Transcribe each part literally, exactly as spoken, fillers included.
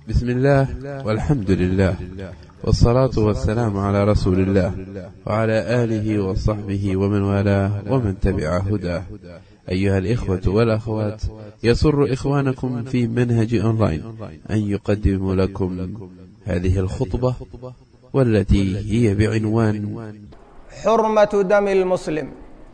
بسم الله والحمد لله والصلاة والسلام على رسول الله وعلى آله وصحبه ومن والاه ومن تبع هداه. أيها الإخوة والأخوات، يسر إخوانكم في منهج أونلاين أن يقدم لكم هذه الخطبة والتي هي بعنوان حرمة دم المسلم.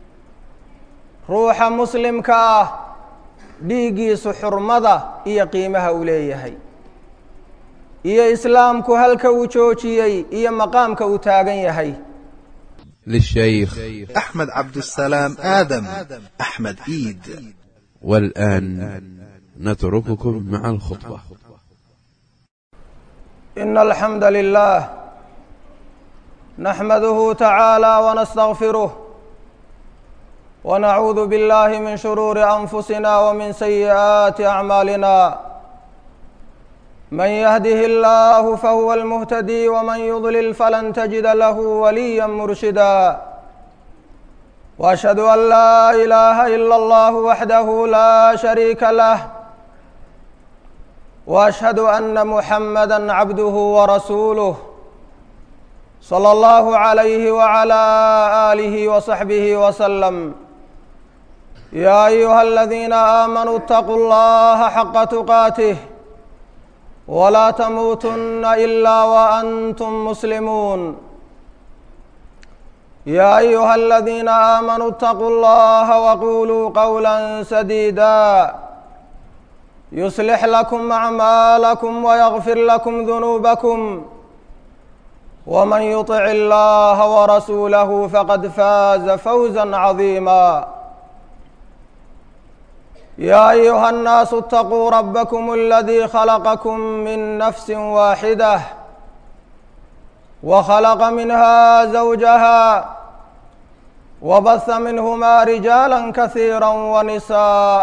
روح مسلم كاه dhiigiisu xurmada iyo qiimaha uu leeyahay iyo islaamku halka uu joojiyay iyo maqaamka uu taagan yahay. للشيخ أحمد عبد السلام آدم أحمد إيد. والآن نترككم مع الخطبة. إن الحمد لله نحمده تعالى ونستغفره ونعوذ بالله من شرور أنفسنا ومن سيئات أعمالنا. من يهده الله فهو المهتدي ومن يضلل فلن تجد له وليا مرشدا. وأشهد أن لا إله إلا الله وحده لا شريك له، وأشهد أن محمدا عبده ورسوله صلى الله عليه وعلى آله وصحبه وسلم. يا أيها الذين آمنوا اتقوا الله حق تقاته ولا تموتن إلا وأنتم مسلمون. يا أيها الذين آمنوا اتقوا الله وقولوا قولا سديدا يصلح لكم أعمالكم ويغفر لكم ذنوبكم، ومن يطع الله ورسوله فقد فاز فوزا عظيما. يا أيها الناس اتقوا ربكم الذي خلقكم من نفس واحدة وخلق منها زوجها وبث منهما رجالا كثيرا ونساء.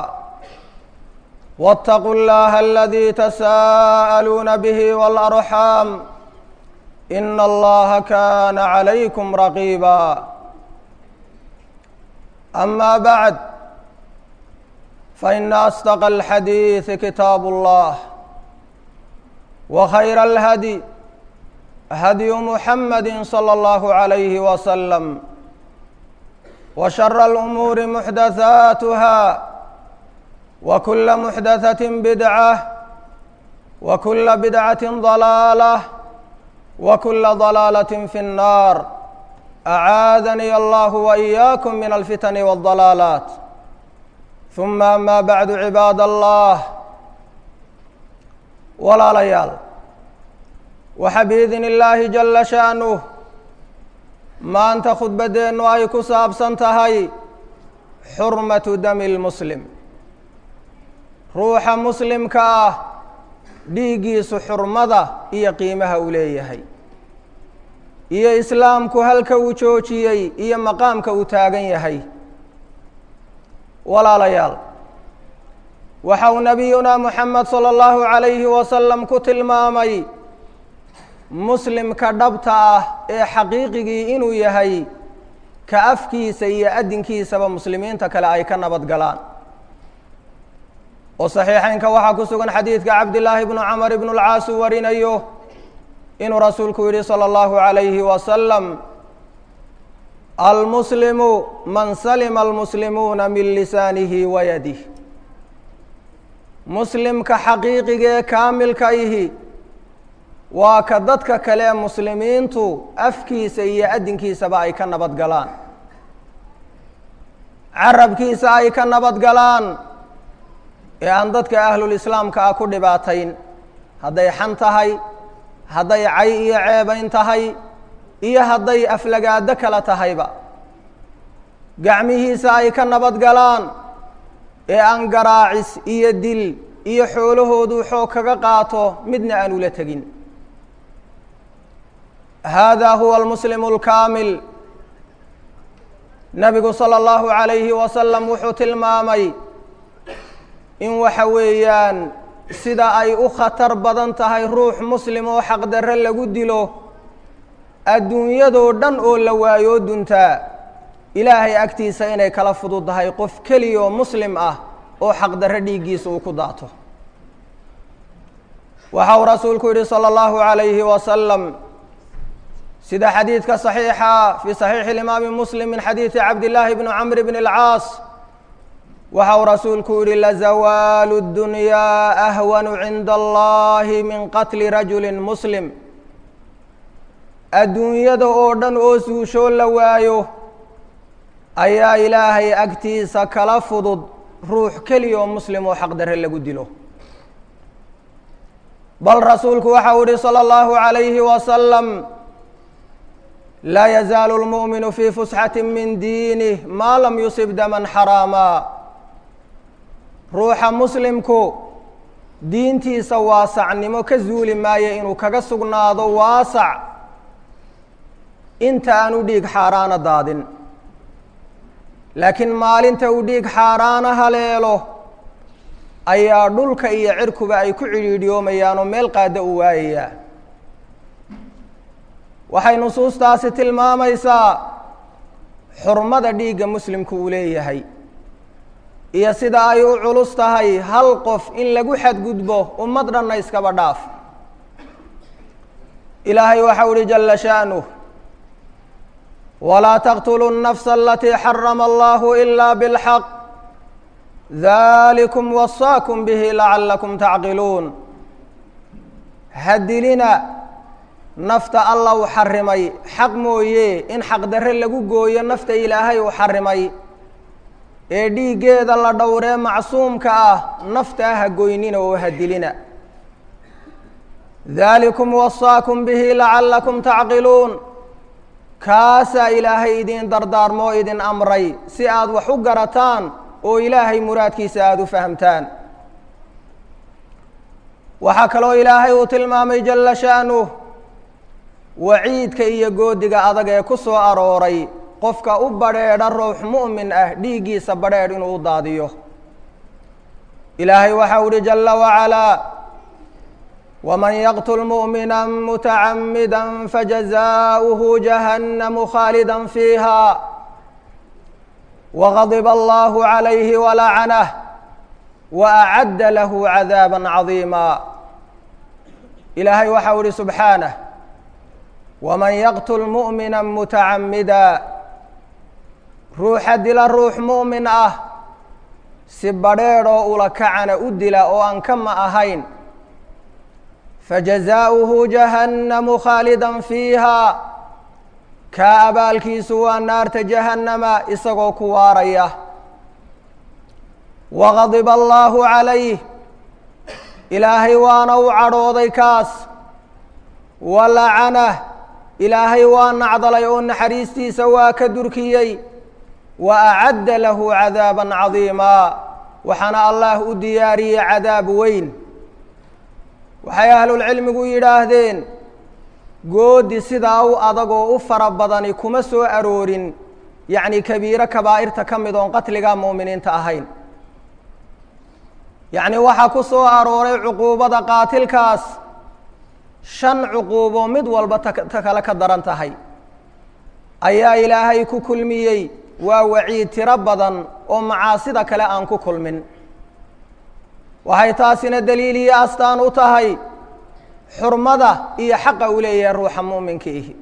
واتقوا الله الذي تساءلون به والأرحام إن الله كان عليكم رقيبا. أما بعد، فإن أصدق الحديث كتاب الله، وخير الهدي هدي محمد صلى الله عليه وسلم، وشر الأمور محدثاتها، وكل محدثة بدعة، وكل بدعة ضلالة، وكل ضلالة في النار. أعاذني الله وإياكم من الفتن والضلالات. ثم أما بعد، عباد الله، ولا ليال waxa biidni illaahi jalla sha'nuh maanta khudbadeennu ay ku saabsan tahay xurmatu dami lmuslim. ruuxa muslimka ah dhiiggiisu xurmada iyo qiimaha uu leeyahay iyo islaamku halka uu joojiyey iyo maqaamka uu taagan yahay. walaalayaal, waxa uu nabiyuna muxamed sala allahu calayhi wasalam ku tilmaamay muslimka dhabta ah ee xaqiiqigii inuu yahay ka afkiisa iyo adinkiisaba muslimiinta kale ay ka nabad galaan. oo saxiixeynka waxaa ku sugan xadiidka cabdillaahi bnu camar ibnu alcaas uu warinayo inuu rasuulku yidhi sala allahu calayhi wasalam: almuslimu man salima almuslimuuna min lisaanihi wa yadih. muslimka xaqiiqigee kaamilka ihi waa ka dadka kale muslimiintu afkiisa iyo adinkiisaba ay ka nabad galaan, carabkiisa ay ka nabad galaan, ee aan dadka ahlulislaamka ah ku dhibaatayn, hadday xan tahay, hadday cay iyo ceebayn tahay, iyo hadday aflagaado kala tahayba. gacmihiisa ay ka nabad galaan, ee aan garaacis iyo dil iyo xoolahoodu xoog kaga qaato midna aan ula tegin. hada huwa almuslimu alkaamil. nabigu sala allahu calayhi wasalam wuxuu tilmaamay in waxa weeyaan sida ay u khatar badan tahay ruux muslim oo xaqdarre lagu dilo adduunyadoo dhan oo la waayoo duntaa, ilaahay agtiisa inay kala fududdahay qof keliyaoo muslim ah oo xaqdarre dhiiggiisa uu ku daato. waxau rasuulku yidhi salى اllahu عalayhi wasalam sida xadiidka صaxiixa fii صaxiixi اlimaami muslim min xadiidi cabdillaahi bni camr bn اlcaas waxau rasuulku yidhi lazawaalu اdunyaa ahwanu cinda allahi min qatli rajuli muslim adduunyada oo dhan oo suushoo la waayo ayaa ilaahay agtiisa kala fudud ruux keliya oo muslim oo xaqdarre lagu dilo bal rasuulku waxau yihi salى اllahu عalayhi wasalam laa yazaalu اlmu'minu fii fusxati min diinih maa lam yusib daman xaraama ruuxa muslimku diintiisa waasacnimo ka zuuli maayo inuu kaga sugnaado waasac inta aanu dhiig xaaraana daadin laakiin maalinta uu dhiig xaaraana haleelo ayaa dhulka iyo cirkuba ay ku cidhiidhiyoomayaanoo meel qaada u waayayaa waxay nusuustaasi tilmaamaysaa xurmada dhiigga muslimku uu leeyahay iyo sida ay u culus tahay hal qof in lagu xadgudbo ummad dhanna iskaba dhaaf ilaahay waxau uhi jala sha'nuh walaa taqtuluu الnafsa alatii xarama allahu ila bاlxaq dalikum wasaakum bihi lacalakum tacqiluun hadilina nafta alla u xarimay xaq mooye in xaqdarre lagu gooyo nafta ilaahay uu xarimay ee dhiiggeeda la dhowree macsuumka ah naftaa ha goynina oo hadilina dalikum wasaakum bihi lacalakum tacqiluun kaasaa ilaahay idin dardaarmo o idin amray si aad wax u garataan oo ilaahay muraadkiisa aada u fahamtaan waxaa kaloo ilaahay uu tilmaamay jala sha'nuh waciidka iyo goodiga adag ee ku soo arooray qofka u badrheedha ruux mu'min ah dhiiggiisa badrheedh inuu u daadiyo ilaahay waxau uhi jala wacalaa waman yaqtul mu'mina mutacamida fajazaؤuhu jahannamu khaalida fiiha wغadb allahu عalayhi walacanah waacadda lahu cadaaba cadiima ilaahay waxau ihi subxaanah waman yaqtul mu'mina mutacamida ruuxa dila ruux mu'min ah si badrheedhoo ula kacana u dila oo aan kama ahayn fajazaؤuhu jahannamu khaalida fiiha kaa abaalkiisu waa naarta jahannama isagoo ku waaraya wagadiba allaahu calayh ilaahay waana u cadhooday kaas walacanah ilaahay waa nacdalay oo naxariistiisa waa ka durkiyey wa acadda lahu cadaaban cadiima waxaana allah u diyaariyey cadaab weyn waxay ahlulcilmigu yidhaahdeen goodi sidaa u adag oo u fara badani kuma soo aroorin yacni kabiiro kabaa'irta ka mid oon qatliga mu'miniinta ahayn yacni waxaa ku soo arooray cuquubada qaatilkaas shan cuquubo mid walba ta ta kale ka daran tahay ayaa ilaahay ku kulmiyey waa waciid tiro badan oo macaasida kale aan ku kulmin waxay taasina daliil iyo astaan u tahay xurmada iyo xaqa uu leeyahay ruuxa mu'minka ihi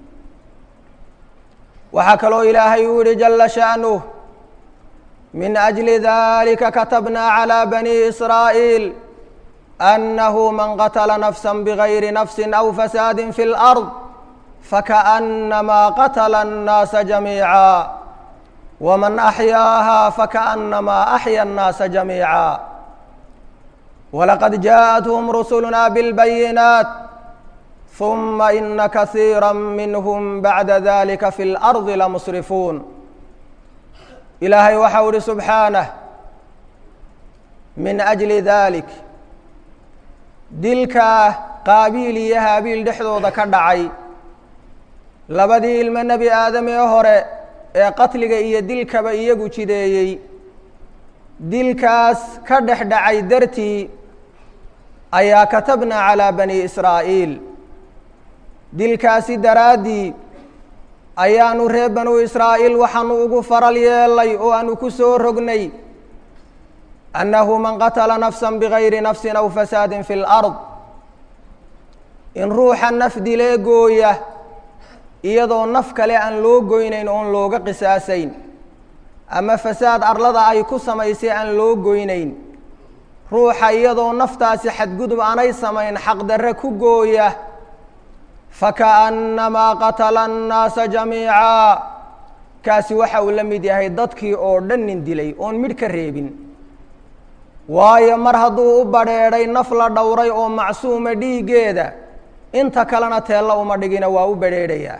waxaa kaloo ilaahay uu yihi jala sha'nuh min أجli dalika katabna calى bani israa'iil أnahu man qatla nafsa bgayri nafsi aw fasaadi fi اlأrض fakaأnama qatla الnaasa jamiiعa wman أxyaaha fakaأnama أxya الnaasa jamiiعa walaqad jaaءathum rusuluna bاlbayinaat ثuma ina kasiira minhm bacda dalika fi اlأrضi lamusrifuun ilaahay waxau ihi subxaanah min أjli dalik dilkaa qaabiil iyo haabiil dhexdooda ka dhacay labadii ilmo nebi aadam ee hore ee qatliga iyo dilkaba iyagu jideeyey dilkaas ka dhex dhacay dartii ayaa katabna calىa bani israa'iil dilkaasi daraaddii ayaanu reer banu israa'iil waxaanu ugu faral yeelay oo aanu ku soo rognay annahu man qatala nafsa bigayri nafsin aw fasaadin fi اlأrض in ruuxa naf dilee gooya iyadoo naf kale aan loo goynayn oon looga qisaasayn ama fasaad arlada ay ku samaysay aan loo goynayn ruuxa iyadoo naftaasi xadgudub aanay samayn xaqdarre ku gooya fakaannamaa qatala annaasa jamiica kaasi waxa uu la mid yahay dadkii oo dhan nin dilay oon midh ka reebin waayo mar hadduu u badrheedhay naf la dhowray oo macsuuma dhiiggeeda inta kalena teella uma dhigina waa u badrheedhayaa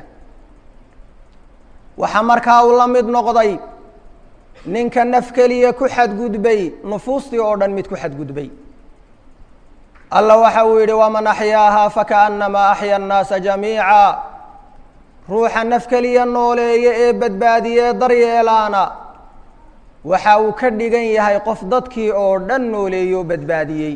waxaa markaa uu la mid noqday ninka naf keliya ku xadgudbay nufuustii oo dhan mid ku xadgudbay alla waxa uu yidhi waman axyaahaa fakaannamaa axya annaasa jamiica ruuxa naf keliya nooleeya ee badbaadiyee daryeelaana waxa uu ka dhigan yahay qof dadkii oo dhan nooleeyo badbaadiyey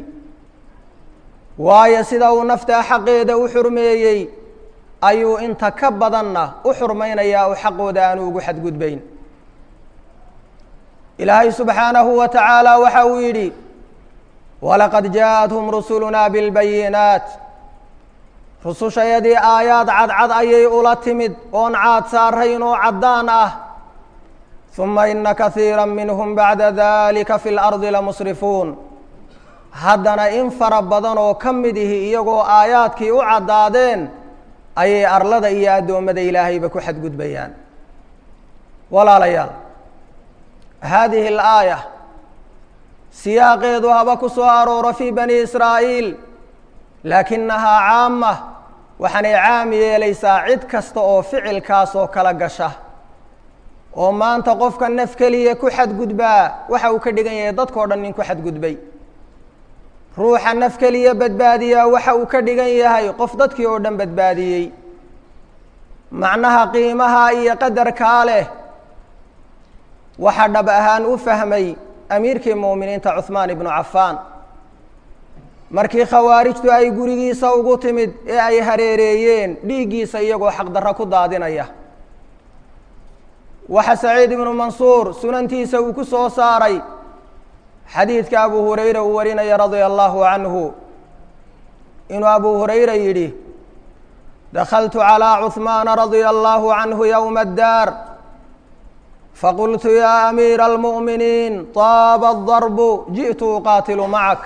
waayo sida uu naftaa xaqeeda u xurmeeyey ayuu inta ka badanna u xurmaynayaa oo xaqooda aanu ugu xadgudbayn ilaahay subxaanahu wa tacaala waxa uu yidhi walaqad jaaءathum rusulunaa bilbayinaat rusushayadii aayaad cadcad ayay ula timid oon caad saarayn oo caddaan ah uma ina kaiira minhum bacda dalika fi lardi lamusrifuun haddana in fara badan oo ka mid ihi iyagoo aayaadkii u caddaadeen ayay arlada iyo addoommada ilaahayba ku xadgudbayaan walaalayaal haadihi alaaya siyaaqeedu haba ku soo arooro fii bani israa'iil laakinahaa caama waxaanay caam yeelaysaa cid kasta oo ficilkaas oo kala gasha oo maanta qofka naf keliya ku xadgudbaa waxa uu ka dhigan yahay dadkao dhan nin ku xadgudbay ruuxa naf keliya badbaadiyaa waxa uu ka dhigan yahay qof dadkii oo dhan badbaadiyey macnaha qiimaha iyo qadarkaa leh waxaa dhab ahaan u fahmay amiirkii mu'miniinta cuhmaan ibnu cafaan markii khawaarijtu ay gurigiisa ugu timid ee ay hareereeyeen dhiiggiisa iyagoo xaqdarro ku daadinaya waxa saciid ibnu mansuur sunantiisa uu ku soo saaray xadiidka abu hurayra uu warinaya radia allahu canhu inuu abu hurayra yidhi dakhaltu calىa cuhmaana radia allahu canhu yowma addaar faqultu ya amiira almu'miniin taaba adarbu ji'tu uqaatilu macak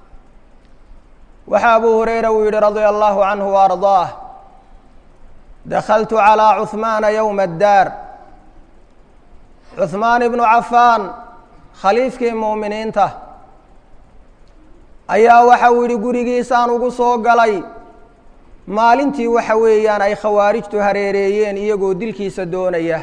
waxa abu hurayra uu yihi radia allahu canhu wa ardaah dakhaltu calىa cuhmaana yowma addaar cuhmaan ibnu cafaan khaliifkii mu'miniinta ayaa waxa uu yidhi gurigiisaan ugu soo galay maalintii waxa weeyaan ay khawaarijtu hareereeyeen iyagoo dilkiisa doonaya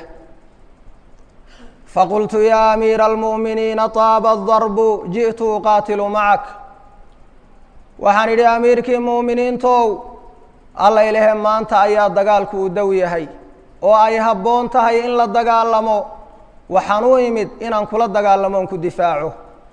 faqultu ya amiira almu'miniina taaba adarbu ji'tu uqaatilu macak waxaan idhi amiirkii mu'miniintow alla ilahe maanta ayaa dagaalku u dow yahay oo ay habboon tahay in la dagaalamo waxaan u imid inaan kula dagaalamo on ku difaaco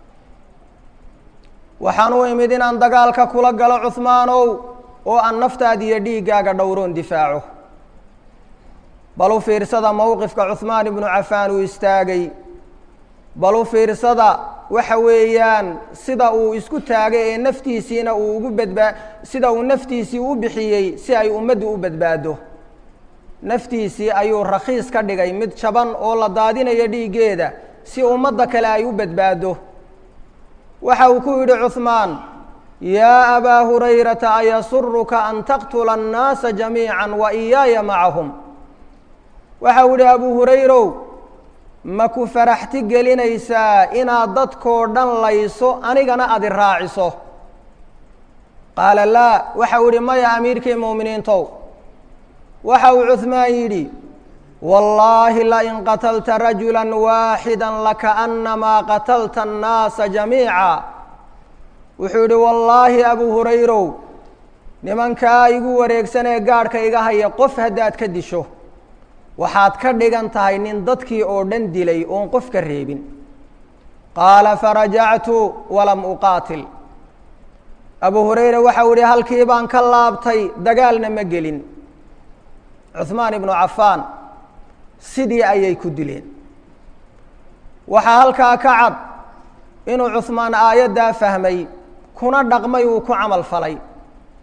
waxaan u imid inaan dagaalka kula galo cuhmaanow oo aan naftaada iyo dhiiggaaga dhowroon difaaco bal u fiirsada mowqifka cuhmaan ibnu cafaan uu istaagay bal u fiirsada waxa weeyaan sida uu isku taagay ee naftiisiina uu ugu badbaa sida uu naftiisii u bixiyey si ay ummaddu u badbaado naftiisii ayuu rakhiis ka dhigay mid jaban oo la daadinayo dhiiggeeda si ummadda kale ay u badbaado waxa uu ku yidhi cuhmaan yaa abaa hurayrata ayasuruka an taqtula annaasa jamiica wa iyaaya macahum waxa uu yihi abu hurayrow ma ku faraxti gelinaysaa inaad dadkoo dhan layso anigana adi raaciso qaala laa waxa uu yihi maya amiirkii mu'miniintow waxa uu cuhmaan yidhi wallaahi lain qatalta rajula waaxida lakaannamaa qatalta annaasa jamiica wuxuu yidhi wallaahi abu hurayrow nimankaa igu wareegsan ee gaadhka iga haya qof haddaad ka disho waxaad ka dhigan tahay nin dadkii oo dhan dilay oon qof ka reebin qaala farajactu walam uqaatil abu hurayra waxau yihi halkii baan ka laabtay dagaalna ma gelin cuhmaan ibnu cafaan sidii ayay ku dileen waxaa halkaa ka cad inuu cuhmaan aayaddaa fahmay kuna dhaqmay uu ku camal falay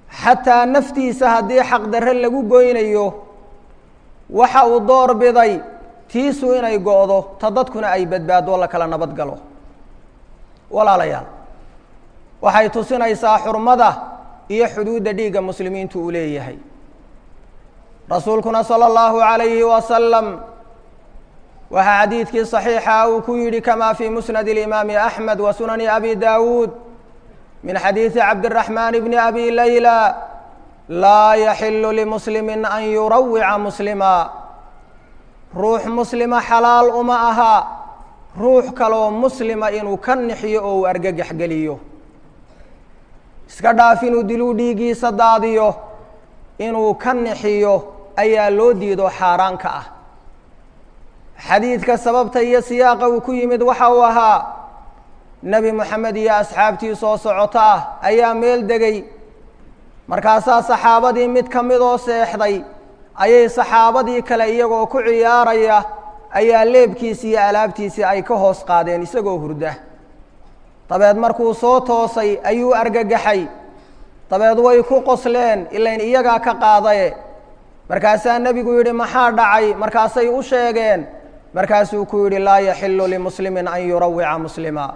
xataa naftiisa haddii xaqdarre lagu goynayo waxa uu door biday tiisu inay go'do ta dadkuna ay badbaado la kala nabad galo. walaalayaal waxay tusinaysaa xurmada iyo xuduudda dhiigga muslimiintu uu leeyahay. rasuulkuna sala allahu calayhi wasalam waxaa xadiidkii saxiixa uu ku yidhi kamaa fii musnadi alimaami axmed wa sunani abi daawuud min xadiidi cabdiraxmaan bni abi layla laa yaxilu limuslimin an yurawica muslima ruux muslima xalaal uma aha ruux kaloo muslima inuu ka nixiyo oo uu argagax geliyo, iska dhaaf inuu diluu dhiiggiisa daadiyo, inuu ka nixiyo ayaa loo diido xaaraanka ah. xadiidka sababta iyo siyaaqa uu ku yimid waxa uu ahaa nebi moxamed iyo asxaabtii soo socota ah ayaa meel degay, markaasaa saxaabadii mid ka midoo seexday ayay saxaabadii kale iyagoo ku ciyaaraya ayaa leebkiisii iyo alaabtiisii ay ka hoos qaadeen isagoo hurda. dabeed markuu soo toosay ayuu argagaxay, dabeed way ku qosleen ilayn iyagaa ka qaadaye. markaasaa nebigu yidhi maxaa dhacay? markaasay u sheegeen, markaasuu ku yidhi laa yaxilu limuslimin an yurawica muslima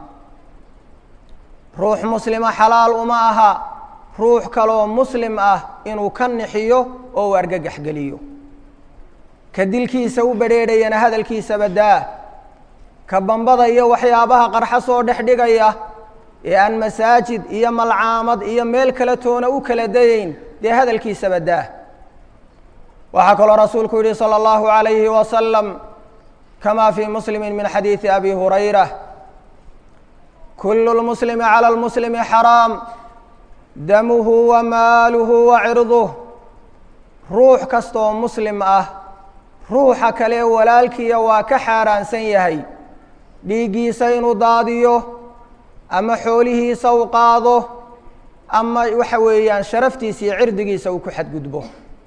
ruux muslima xalaal uma aha ruux kaloo muslim ah inuu ka nixiyo oo uu argagax geliyo. ka dilkiisa u badrheedhayana hadalkiisaba daa, ka bambada iyo waxyaabaha qarxa soo dhex dhigaya ee aan masaajid iyo malcaamad iyo meel kale toona u kala dayayn dee hadalkiisaba daa. waxaa kaloo rasuulku yidhi salى اllahu عalayhi wasalam kama fii muslimi min xadiidi abi hurayra kulu lmuslimi calى lmuslimi xaraam damuhu wa maaluhu wa cirduh. ruux kastoo muslim ah ruuxa kale walaalkiiya waa ka xaaraansan yahay dhiiggiisa inuu daadiyo ama xoolihiisa u qaado ama waxa weeyaan sharaftiisa iyo cirdigiisa uu ku xadgudbo.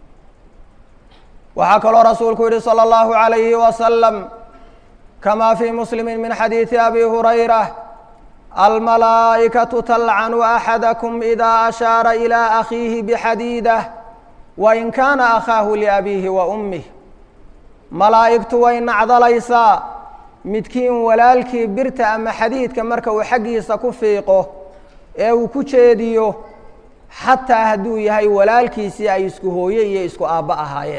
waxaa kaloo rasuulku yihi salى اllahu عalayhi wasalam kama fii muslimi min xadiidi abi hurayra almalaa'ikatu talcanu axadakum ida ashaara ilى akhiihi bixadiidah wain kaana akhaahu liabiihi wa ummih. malaa'igtu way nacdalaysaa midkiin walaalkii birta ama xadiidka marka uu xaggiisa ku fiiqo ee uu ku jeediyo xataa hadduu yahay walaalkiisii ay isku hooye iyo isku aabbo ahaayeen.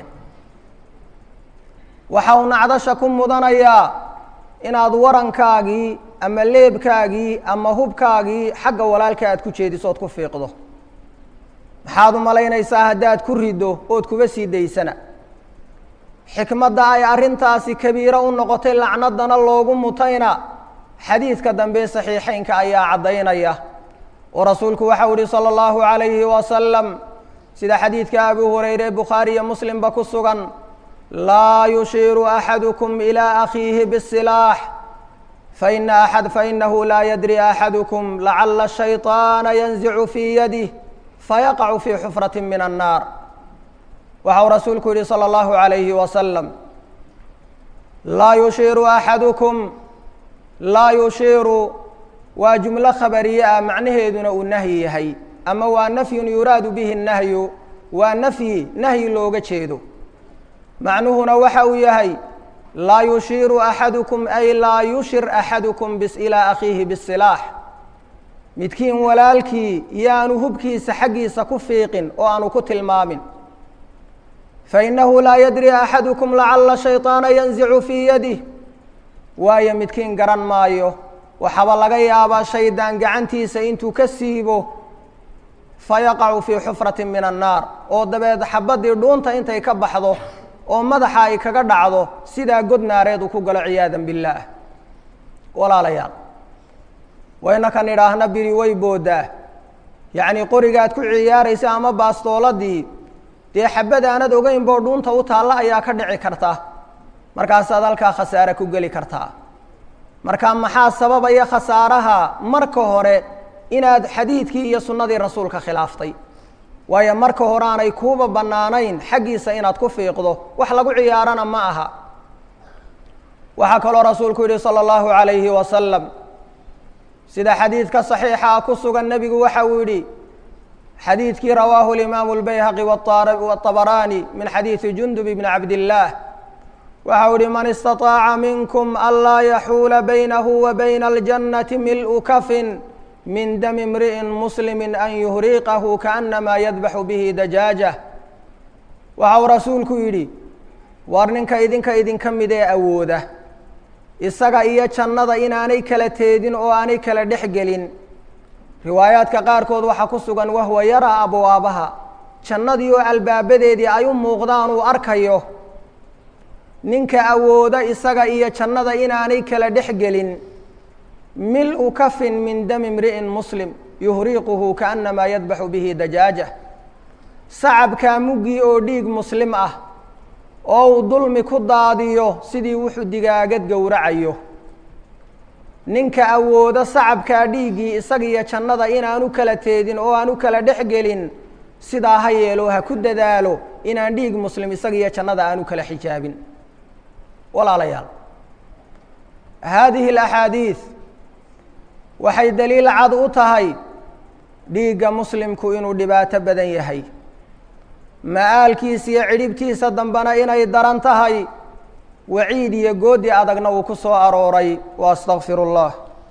waxa uu nacdasha ku mudanayaa inaad warankaagii ama leebkaagii ama hubkaagii xagga walaalka aad ku jeediso ood ku fiiqdo. maxaad u malaynaysaa haddaad ku riddo ood kuba sii daysana? xikmadda ay arrintaasi kabiiro u noqotay lacnadana loogu mutayna xadiidka dambe saxiixeynka ayaa caddaynaya, oo rasuulku waxau yihi salى اllahu عalayhi wasalam sida xadiidka abi hurayre bukhaari iyo muslimba ku sugan laa yushiiru axadukum ilى akhiihi bالsilaax faina axad fainahu laa yadri axadukum lacala الshayطaana yanzicu fii yadih fayaqacu fii xufrati min الnaar. waxa uu rasuulku yihi salى اllahu عalayhi wasalam laa yushiiru axadukum laa yushiiru waa jumlo khabariye ah macnaheeduna uu nahyi yahay ama waa nafyun yuraadu bihi الnahyu waa nafyi nahyi looga jeedo. macnuhuna waxa uu yahay laa yushiiru axadukum ay laa yushir axadukum ilى akhiihi bالsilaax. midkiin walaalkii yaanu hubkiisa xaggiisa ku fiiqin oo aanu ku tilmaamin. fainahu laa yadri axadukum lacala shayطaana yanzicu fii yadih waayo midkiin garan maayo waxaaba laga yaabaa shaydaan gacantiisa intuu ka siibo fayaqacu fii xufrati min الnaar oo dabeed xabadii dhuunta intay ka baxdo oo madaxa ay kaga dhacdo sidaa god naareed uu ku galo ciyaada biاllaah. walaalayaal wayna kan idhaahna biri way boodaa, yacnii qorigaad ku ciyaaraysa ama baastooladii dee xabad aanad ogeyn boo dhuunta u taalla ayaa ka dhici karta, markaasaad halkaa khasaare ku geli kartaa. marka maxaa sababaya khasaaraha? marka hore inaad xadiidkii iyo sunnadii rasuulka khilaaftay, waayo marka hore aanay kuuba bannaanayn xaggiisa inaad ku fiiqdo, wax lagu ciyaarana ma aha. waxaa kaloo rasuulku yihi salى اllahu عalayhi wasalam sida xadiidka صaxiixa ku sugan nebigu waxa uu yidhi xadiidkii rawaahu الإimaamu الbayhaqi والطabarani min xadiiثi jundub bn cabdillaah waxa u ihi man istaطaaca minkum anlaa yaxuula baynahu wa bayna اljannati milءu kafin min dami imri'in muslimi an yuhriqahu kaأnamaa yadbaxu bihi dajaajah waxa uu rasuulku yidhi war ninka idinka idinka mid ee awooda isaga iyo jannada inaanay kala teedin oo aanay kala dhex gelin riwaayaadka qaarkood waxaa ku sugan wahwa yaraa abwaabaha jannadii oo albaabadeedii ay u muuqdaan uu arkayo ninka awooda isaga iyo jannada inaanay kala dhex gelin mil'u kafin min dami imri'in muslim yuhriquhu kaأnamaa yadbaxu bihi dajaajah sacabkaa muggii oo dhiig muslim ah oo uu dulmi ku daadiyo sidii wuxuu digaagad gowracayo ninka awooda sacabkaa dhiiggii isagiyo jannada inaanu kala teedin oo aanu kala dhex gelin sidaa ha yeelo ha ku dadaalo inaan dhiig muslim isagiyo jannada aanu kala xijaabin walaalayaal haadihi alaxaadiid waxay daliil cad u tahay dhiigga muslimku inuu dhibaato badan yahay ma'aalkiisa iyo cidhibtiisa dambena inay daran tahay waciid iyo goodi adagna uu ku soo arooray wa astaqfiru اllah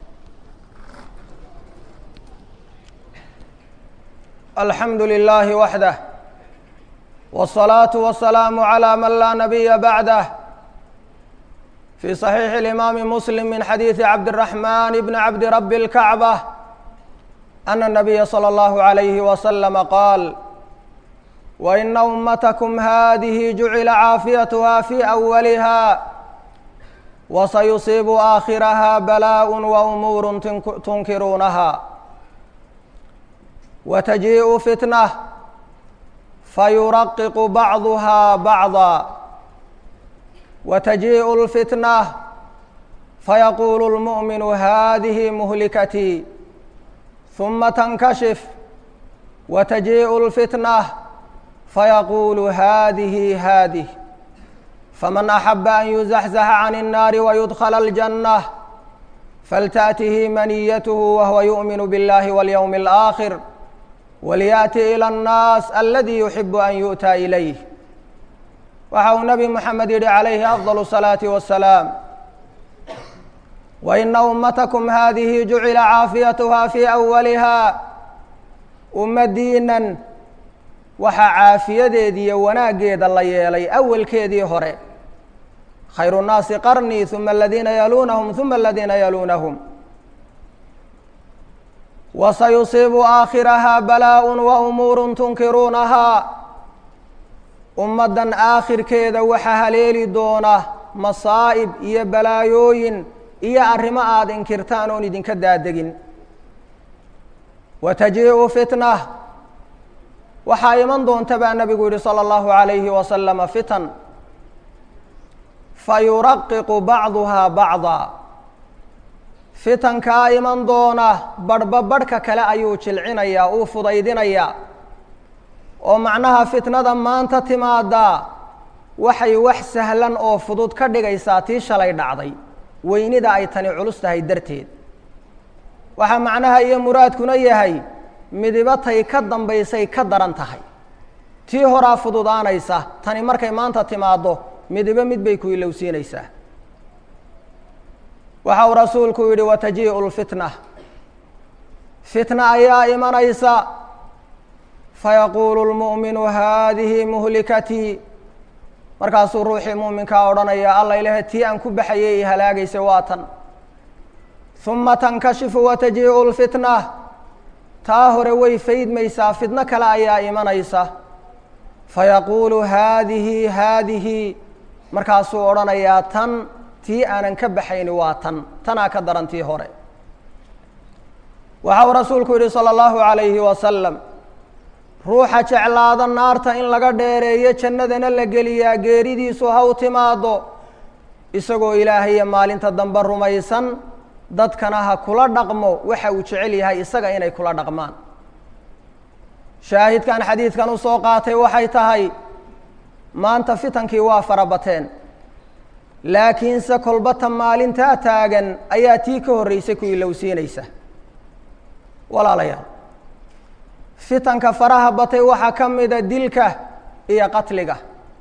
alxamdu lilaahi waxdah wالصalaaةu waالsalaamu عalى man laa nabiya bacdah fi صaxiixi اlimaami muslim min xadiiثi cabdالraxman bni cabdi rabi اlkacbة ana الnabiya slى اllahu عalayhi waslama qaal وإن أمتكم هذه جعل عافيتها في أولها وسيصيب آخرها بلاء وأمور تنكرونها وتجيء فتنة فيرقق بعضها بعضا وتجيء الفتنة فيقول المؤمن هذه مهلكتي ثم تنكشف وتجيء الفتنة فيقول هذه هذه فمن أحب أن يزحزح عن النار ويدخل الجنة فلتأته منيته وهو يؤمن بالله واليوم الآخر وليأتي إلى الناس الذي يحب أن يؤتى إليه وحو نبي محمد عليه أفضل الصلاة والسلام وإن أمتكم هذه جعل عافيتها في أولها أم دينا waxaa caafiyadeedii iyo wanaaggeeda la yeelay awalkeedii hore khayru الnaasi qarnii ثuma aladiina yaluunahum ثuma aladiina yaluunahum wasayusiibu aakhirahaa balaaء waumuuru tunkiruunahaa ummaddan aakhirkeeda waxaa haleeli doona masaa'ib iyo balaayooyin iyo arrimo aada inkirtaan oon idinka daadegin watajiiءu fitna waxaa iman doonta baa nabigu yihi salى اllahu عalayhi wasalama fitan fayuraqiqu bacduhaa bacda fitankaa iman doona barhba barhka kale ayuu jilcinayaa uu fudaydinayaa oo macnaha fitnada maanta timaadaa waxay wax sahlan oo fudud ka dhigaysaa tii shalay dhacday weynida ay tani culus tahay darteed waxaa macnaha iyo muraadkuna yahay midibatay ka dambaysay ka daran tahay tii horaa fududaanaysa tani markay maanta timaaddo midibo mid bay ku ilowsiinaysaa waxa uu rasuulku yidhi watajii'u lfitna fitna ayaa imanaysa fayaquulu lmu'minu haadihi muhlikatii markaasuu ruuxii mu'minkaa odhanaya alla ilahe tii aan ku baxayay i halaagaysa waa tan uma tankashifu watajii'u lfitna taa hore way faydmaysaa fitno kale ayaa imanaysa fayaquulu haadihi haadihi markaasuu odhanayaa tan tii aanan ka baxayni waa tan tanaa ka daran tii hore waxa uu rasuulku yihi salى اllahu عalayhi wasalam ruuxa jeclaada naarta in laga dheereeyo jannadana la geliyaa geeridiisu ha u timaado isagoo ilaahay iyo maalinta dambe rumaysan dadkana ha kula dhaqmo waxa uu jecel yahay isaga inay kula dhaqmaan shaahidkan xadiidkan u soo qaatay waxay tahay maanta fitankii waa fara bateen laakiinse kolbata maalintaa taagan ayaa tii ka horreysay ku ilowsiinaysa walaalayaal fitanka faraha batay waxaa ka mida dilka iyo qatliga.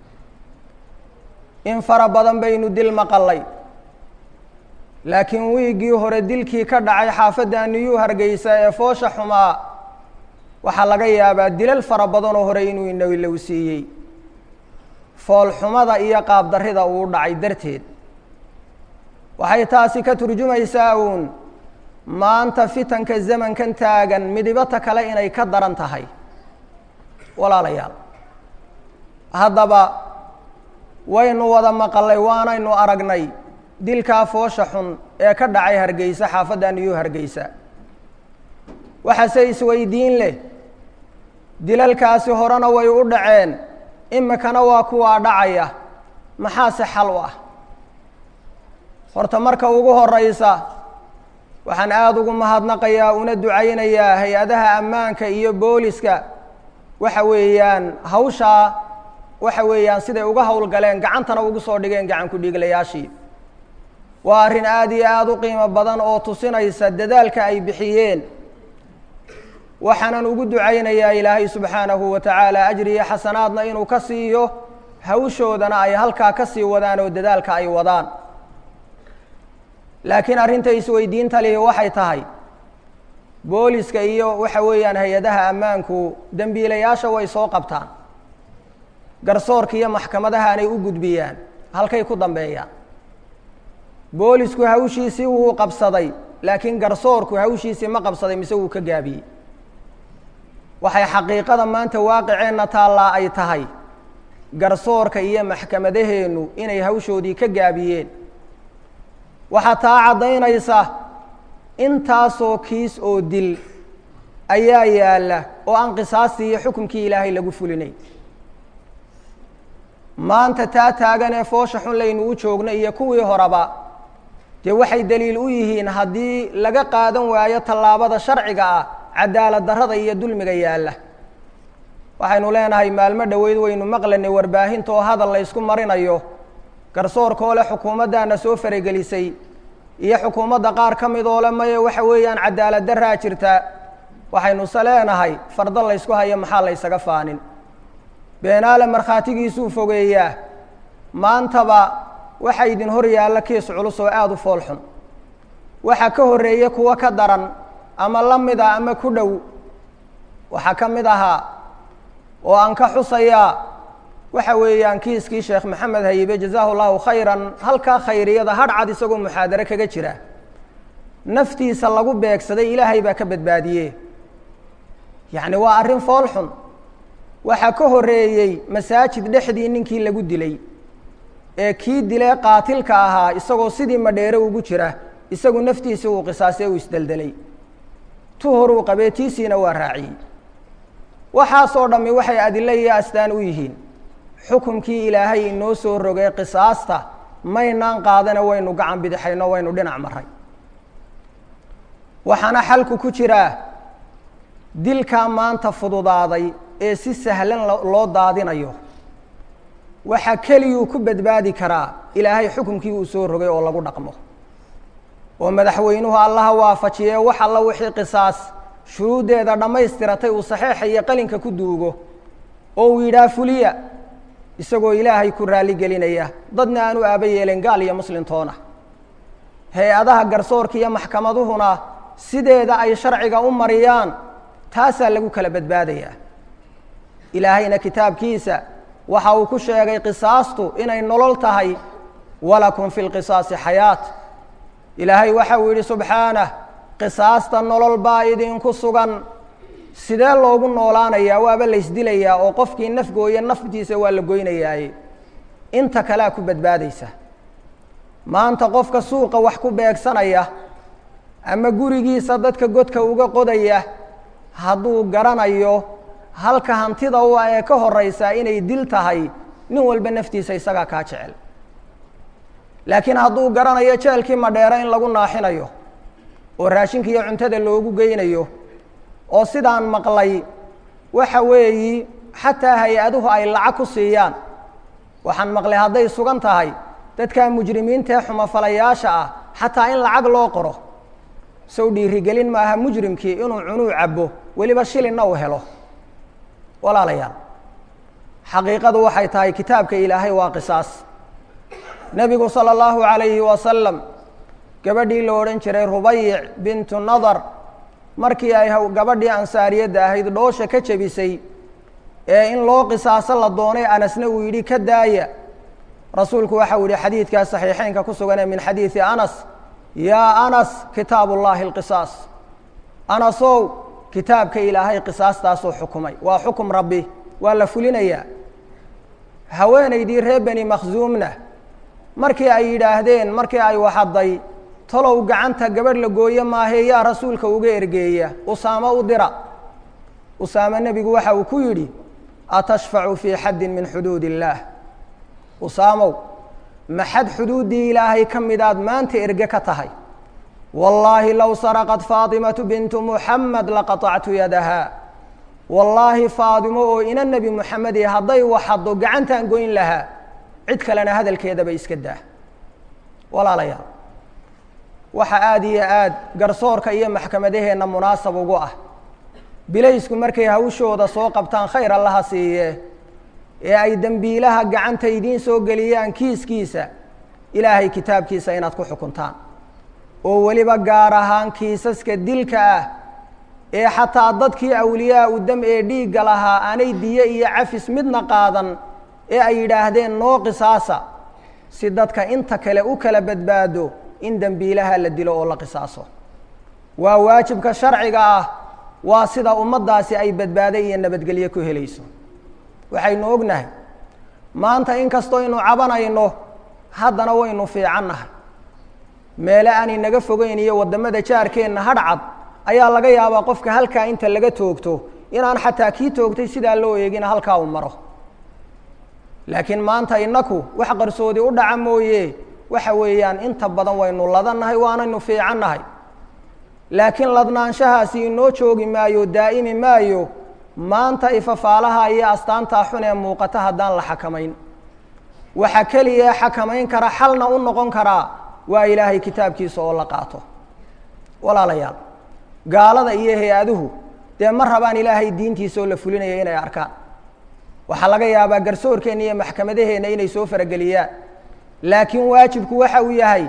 in fara badan baynu dil maqalay, laakiin wiigii hore dilkii ka dhacay xaafadda New Hargeysa ee foosha xumaa waxaa laga yaabaa dilal fara badan oo hore inuu inoo siiyey fool xumada iyo qaab darrida uu dhacay darteed. waxay taasi ka turjumaysaa uun maanta fitanka zamankan taagan midibata kale inay ka daran tahay. walaalayaal, haddaba waynu wada maqalay waanaynu aragnay dilkaa foosha xun ee ka dhacay Hargeysa, xaafadda New Hargeysa. waxaase isweydiin leh, dilalkaasi horena way u dhaceen, imikana waa kuwaa dhacaya, maxaase xal u ah? horta marka ugu horeysa waxaan aada ugu mahadnaqayaa una ducaynayaa hay-adaha ammaanka iyo booliska waxa weeyaan hawshaa waxa weeyaan siday uga howlgaleen gacantana ugu soo dhigeen gacan ku dhiiglayaashii. waa arrin aada iyo aada u qiimo badan oo tusinaysa dadaalka ay bixiyeen. waxaanan ugu ducaynayaa ilaahay subxaanahu wa tacaala ajri iyo xasanaadna inuu ka siiyo, hawshoodana ay halkaa ka sii wadaan oo dadaalka ay wadaan. laakiin arrinta isweydiinta lihi waxay tahay, booliska iyo waxa weeyaan hay-adaha ammaanku dembiilayaasha way soo qabtaan, garsoorka iyo maxkamadahaanay u gudbiyaan, halkay ku dambeeyaan. boolisku hawshiisii wuu qabsaday, laakiin garsoorku hawshiisii ma qabsaday mise wuu ka gaabiyey. waxay xaqiiqada maanta waaqiceenna taallaa ay tahay garsoorka iyo maxkamadaheennu inay hawshoodii ka gaabiyeen. waxaa taa caddaynaysa intaasoo kiis oo dil ayaa yaalla oo aan qisaastii iyo xukunkii ilaahay lagu fulinay. maanta taa taagan ee foosha xun laynu u joogno iyo kuwii horeba dee waxay daliil u yihiin haddii laga qaadan waayo tallaabada sharciga ah cadaalad darrada iyo dulmiga yaalla. waxaynu leenahay maalmo dhoweyd waynu maqlanay warbaahinta oo hadal la ysku marinayo, garsoorka oo leh xukuumaddaana soo faragelisay iyo xukuumadda qaar ka mid oo le maye waxa weeyaan cadaalad darraa jirta. waxaynuse leenahay fardo la ysku hayo maxaa la ysaga faanin? beenaale markhaatigiisuu fogeeyaa. maantaba waxa idin hor yaalla kiis culus oo aada u fool xun. waxaa ka horreeye kuwo ka daran ama la mid a ama ku dhow. waxaa ka mid ahaa oo aan ka xusayaa waxa weeyaan kiiskii sheekh maxamed hayibe jazaahu llahu khayran, halkaa khayriyada hadhcad isagoo muxaadare kaga jira naftiisa lagu beegsaday, ilaahay baa ka badbaadiyee. yacni waa arrin fool xun. waxaa ka horreeyey masaajid dhexdii ninkii lagu dilay ee kii dilee qaatilka ahaa isagoo sidii madheere ugu jira, isagu naftiisii uu qisaasay uu isdeldelay, tu horuu qabeetiisiina waa raaciyey. waxaasoo dhammi waxay adilo iyo astaan u yihiin xukumkii ilaahay inoo soo rogay qisaasta maynaan qaadana waynu gacan bidixayno, waynu dhinac maray. waxaana xalku ku jiraa dilkaa maanta fududaaday ee si sahlan loo daadinayo. waxa keliyuu ku badbaadi karaa ilaahay xukumkii uu soo rogay oo lagu dhaqmo, oo madaxweynuhu allaha waafajiye wax alla wixii qisaas shuruuddeeda dhammaystiratay uu saxeixa iyo qalinka ku duugo oo uu yidhaah fuliya, isagoo ilaahay ku raalli gelinaya, dadna aanu aaba yeelen gaal iyo muslintoona. hay-adaha garsoorka iyo maxkamaduhuna sideeda ay sharciga u mariyaan, taasaa lagu kala badbaadayaa. ilaahayna kitaabkiisa waxa uu ku sheegay qisaastu inay nolol tahay, walakum fi lqisaasi xayaat. ilaahay waxa uu yidhi subxaanah, qisaasta nolol baa idinku sugan. sidee loogu noolaanayaa? waaba laysdilayaa oo qofkii nafgooya naftiisa waa la goynayaaye, inta kalea ku badbaadaysa. maanta qofka suuqa wax ku beegsanaya ama gurigiisa dadka godka uga qodaya, hadduu garanayo halka hantida u ah ee ka horeysaa inay dil tahay, nin walba naftiisa isagaa kaa jecel. laakiin hadduu garanayo jeelkii madheere in lagu naaxinayo oo raashinka iyo cuntada loogu geynayo, oo sidaan maqlay waxa weeyi xataa hay-aduhu ay lacag ku siiyaan. waxaan maqlay hadday sugan tahay dadka mujrimiinta ee xumafalayaasha ah xataa in lacag loo qoro. sow dhiirigelin maaha mujrimkii inuu cunuu cabo weliba shilinna uu helo walaalayaal xaqiiqadu waxay tahay kitaabka ilaahay waa qisaas nebigu sala allahu calayhi wasalam gabadhii la odhan jiray rubayic bintu nadar markii ay gabadhii ansaariyadda ahayd dhoosha ka jebisay ee in loo qisaaso la doonay anasna uu yidhi ka daaya rasuulku waxau yihi xadiidkaa saxiixeynka ku suganee min xadiidi anas yaa anas kitaabullaahi alqisaas anasow kitaabka ilaahay qisaastaasuu xukumay waa xukum rabbi waa la fulinayaa haweenaydii reer beni makhsuumna markii ay yidhaahdeen markii ay waxadday talow gacanta gabadh la gooye maahe yaa rasuulka uga ergeeya usaamo u dira usaame nebigu waxa uu ku yidhi atashfacu fii xaddin min xuduud illaah usaamow ma xad xuduuddii ilaahay ka midaad maanta erge ka tahay wallaahi low saraqat faatimatu bintu muxamed laqatactu yadaha wallaahi faadimo oo ina nebi moxamed ee hadday waxaddo gacantaan goyn lahaa cid kalena hadalkeedaba iska daa walaalayaal waxa aada iyo aad garsoorka iyo maxkamadaheenna munaasab ugu ah bilaysku markay hawshooda soo qabtaan khayr allaha siiye ee ay dembiilaha gacanta idiin soo geliyaan kiiskiisa ilaahay kitaabkiisa inaad ku xukuntaan oo weliba gaar ahaan kiisaska dilka ah ee xataa dadkii awliyaa u dam ee dhiigga lahaa aanay diye iyo cafis midna qaadan ee ay yidhaahdeen noo qisaasa si dadka inta kale u kala badbaado in dembiilaha la dilo oo la qisaaso waa waajibka sharciga ah waa sida ummaddaasi ay badbaado iyo nabadgelyo ku helayso waxaynu ognahay maanta in kastoo aynu cabanayno haddana waynu fiicannahay meele aanay naga fogeyn iyo waddamada jaarkeenna hadhcad ayaa laga yaabaa qofka halkaa inta laga toogto inaan xataa kii toogtay sidaa loo eegina halkaa uu maro laakiin maanta innaku wax qarsoodi u dhaca mooye waxa weeyaan inta badan waynu ladannahay waanaynu fiicannahay laakiin ladnaanshahaasi inoo joogi maayo daa'imi maayo maanta ifafaalaha iyo astaantaa xun ee muuqata haddaan la xakamayn waxa keliya xakamayn kara xalna u noqon karaa waa ilaahay kitaabkiisa oo la qaato walaalayaal gaalada iyo hay-aduhu dee ma rabaan ilaahay diintiisa oo la fulinaya inay arkaan waxaa laga yaabaa garsoorkeenna iyo maxkamadaheenna inay soo farageliyaan laakiin waajibku waxa uu yahay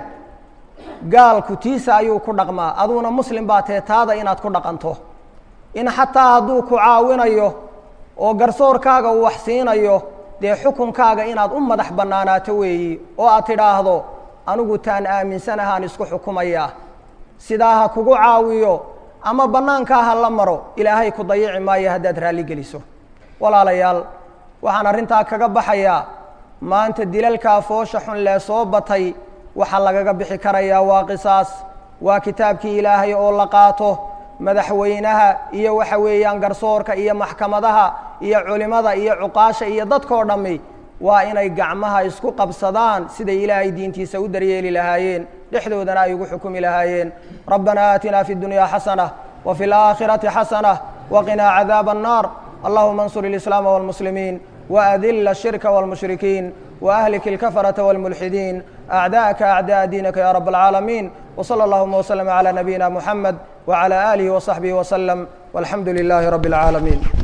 gaalku tiisa ayuu ku dhaqmaa aduuna muslim baa tee taada inaad ku dhaqanto in xataa hadduu ku caawinayo oo garsoorkaaga uu wax siinayo dee xukunkaaga inaad u madax bannaanaato weeyi oo aad tidhaahdo anigu taan aaminsanahaan isku xukumayaa sidaa ha kugu caawiyo ama bannaankaa ha la maro ilaahay ku dayici maayo haddaad raalli geliso walaalayaal waxaan arrintaa kaga baxayaa maanta dilalkaa foosha xun lee soo batay waxaa lagaga bixi karayaa waa qisaas waa kitaabkii ilaahay oo la qaato madaxweynaha iyo waxa weeyaan garsoorka iyo maxkamadaha iyo culimada iyo cuqaasha iyo dadkoo dhammi waa inay gacmaha isku qabsadaan siday ilaahay diintiisa u daryeeli lahaayeen dhexdoodana ay ugu xukumi lahaayeen rabbanaa aatinaa fi اdunyaa xasanة وفي الآخرة حسنة وقنا عذاب النار اللهم انصر الإسلام والمسلمين وأذل الشرك والمشركين وأهلك الكفرة والملحدين أعداءك أعداء دينك يا رب العالمين وصلى اللهم وسلم على نبينا محمد وعلى آله وصحبه وسلم والحمد لله رب العالمين